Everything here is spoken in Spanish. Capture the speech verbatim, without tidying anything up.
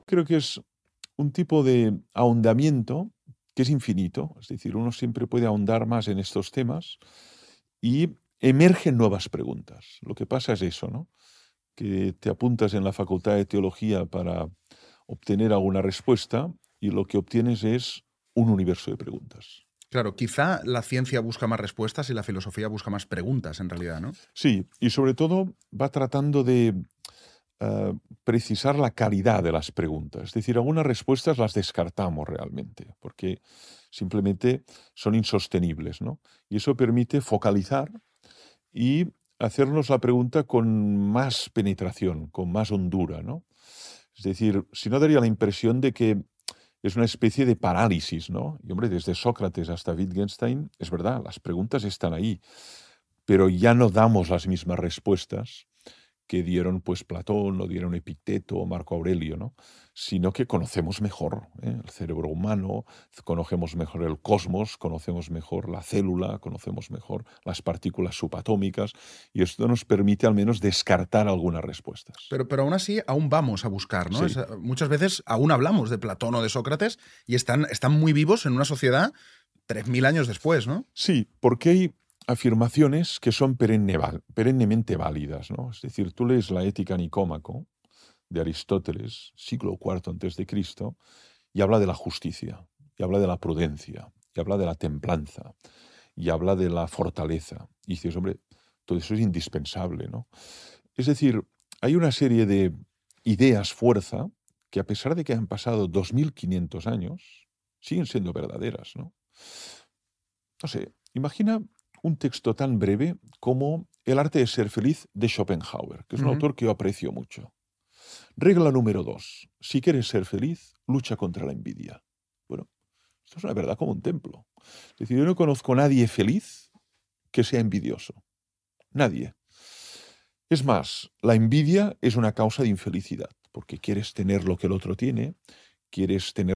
creo que es un tipo de ahondamiento que es infinito, es decir, uno siempre puede ahondar más en estos temas y emergen nuevas preguntas. Lo que pasa es eso, ¿no? Que te apuntas en la Facultad de Teología para obtener alguna respuesta y lo que obtienes es un universo de preguntas. Claro, quizá la ciencia busca más respuestas y la filosofía busca más preguntas, en realidad, ¿no? Sí, y sobre todo va tratando de uh, precisar la calidad de las preguntas. Es decir, algunas respuestas las descartamos realmente, porque simplemente son insostenibles, ¿no? Y eso permite focalizar y hacernos la pregunta con más penetración, con más hondura, ¿no? Es decir, si no daría la impresión de que es una especie de parálisis, ¿no? Y hombre, desde Sócrates hasta Wittgenstein, es verdad, las preguntas están ahí, pero ya no damos las mismas respuestas que dieron pues Platón, o dieron Epicteto o Marco Aurelio, ¿no? Sino que conocemos mejor, ¿eh? el cerebro humano, conocemos mejor el cosmos, conocemos mejor la célula, conocemos mejor las partículas subatómicas, y esto nos permite al menos descartar algunas respuestas. Pero, pero aún así, aún vamos a buscar, ¿no? Sí. Es, muchas veces aún hablamos de Platón o de Sócrates y están, están muy vivos en una sociedad tres mil años después, ¿no? Sí, porque hay afirmaciones que son perenne, perennemente válidas, ¿no? Es decir, tú lees la Ética Nicómaco de Aristóteles, siglo cuarto antes de Cristo, y habla de la justicia, y habla de la prudencia, y habla de la templanza, y habla de la fortaleza. Y dices, hombre, todo eso es indispensable, ¿no? Es decir, hay una serie de ideas fuerza que, a pesar de que han pasado dos mil quinientos años, siguen siendo verdaderas, ¿no? No sé, imagina un texto tan breve como El arte de ser feliz de Schopenhauer, que es un Uh-huh. autor que yo aprecio mucho. Regla número dos. Si quieres ser feliz, lucha contra la envidia. Bueno, esto es una verdad como un templo. Es decir, yo no conozco a nadie feliz que sea envidioso. Nadie. Es más, la envidia es una causa de infelicidad, porque quieres tener lo que el otro tiene, quieres tener